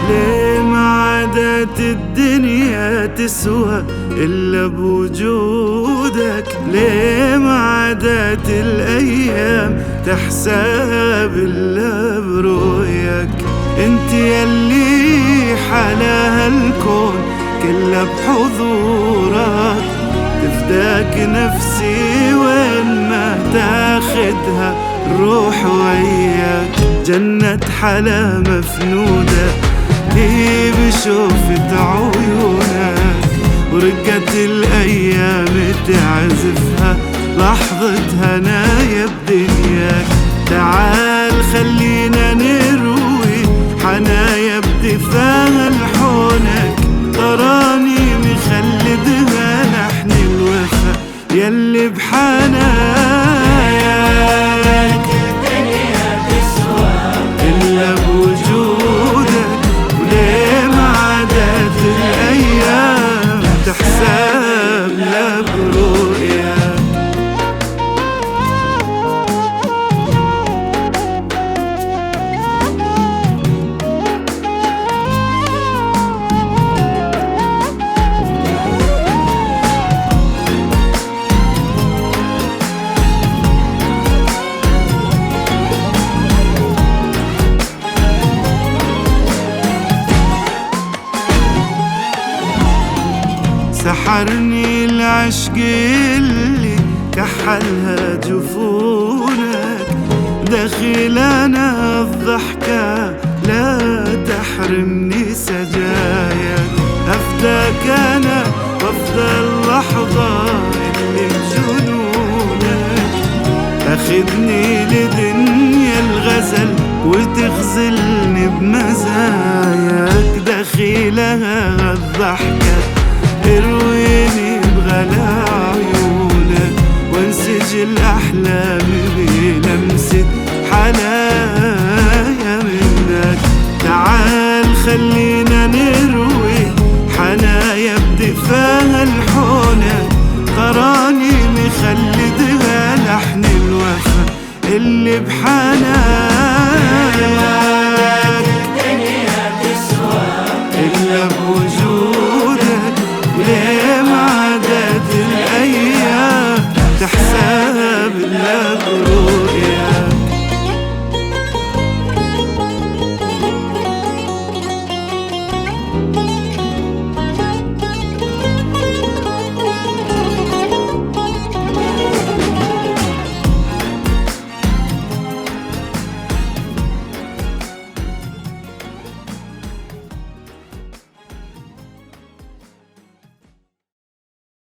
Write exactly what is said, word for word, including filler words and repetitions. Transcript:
ليه ما عادت الدنيا تسوى إلا بوجودك؟ ليه ما عادت الأيام تحسب إلا برؤيك؟ انت يلي حلاها الكون كلها بحضورك، تفداك نفسي وين ما تاخدها الروح وياك. جنة حلا مفنودة لي بشوفة عيونك، ورقت الأيام تعزفها لحظة هنايا بدنياك. تعال خلينا نروي حنايا بدفاها لحونك، تراني مخلدها لحن الوفا يلي بحناياك. الدنيا تسوى إلا بوجودك، وليه ما عادت الأيام تحسب لا برؤياك. سحرني العشق اللي كحلها جفونك، دخل انا الضحكة لا تحرمني سجاياك. افداك انا وافضل لحظة اللي بجنونك، تاخدني لدنيا الغزل وتغزلني بمزاياك. دخيلها الضحكة ارويني بغلا عيونك، وانسج الأحلام بلمسة حنايا منك. تعال خلينا نروي حنايا بدفاها لحونك، تراني مخلدها لحن الوفا اللي بحنايا.